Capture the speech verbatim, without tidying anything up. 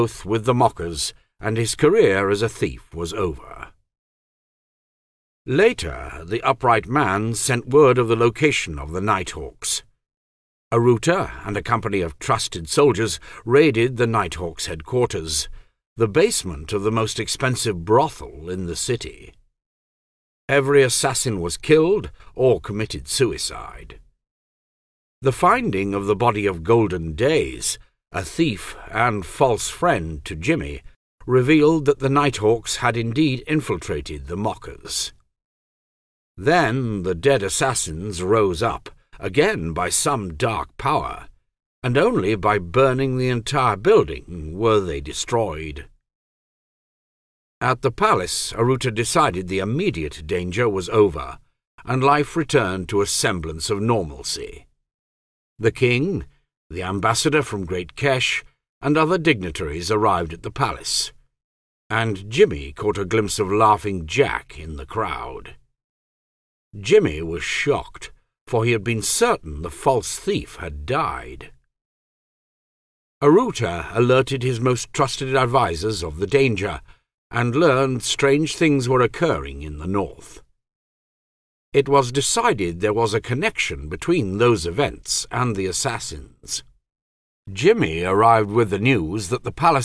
oath with the mockers, and his career as a thief was over. Later, the upright man sent word of the location of the Nighthawks. Aruta and a company of trusted soldiers raided the Nighthawks' headquarters, the basement of the most expensive brothel in the city. Every assassin was killed or committed suicide. The finding of the body of Golden Days, a thief and false friend to Jimmy, revealed that the Nighthawks had indeed infiltrated the mockers. Then the dead assassins rose up, again by some dark power, and only by burning the entire building were they destroyed. At the palace, Aruta decided the immediate danger was over, and life returned to a semblance of normalcy. The king, the ambassador from Great Kesh, and other dignitaries arrived at the palace, and Jimmy caught a glimpse of Laughing Jack in the crowd. Jimmy was shocked, for he had been certain the false thief had died. Aruta alerted his most trusted advisers of the danger, and learned strange things were occurring in the north. It was decided there was a connection between those events and the assassins. Jimmy arrived with the news that the palace